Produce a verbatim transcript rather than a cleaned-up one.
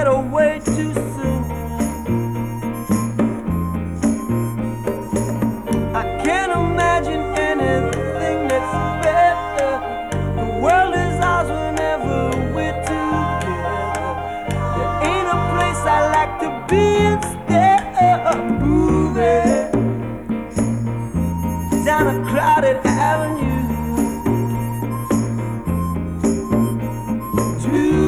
away too soon. I can't imagine anything that's better. The world is ours whenever we're together. There ain't a place I like to be instead of moving down a crowded avenue.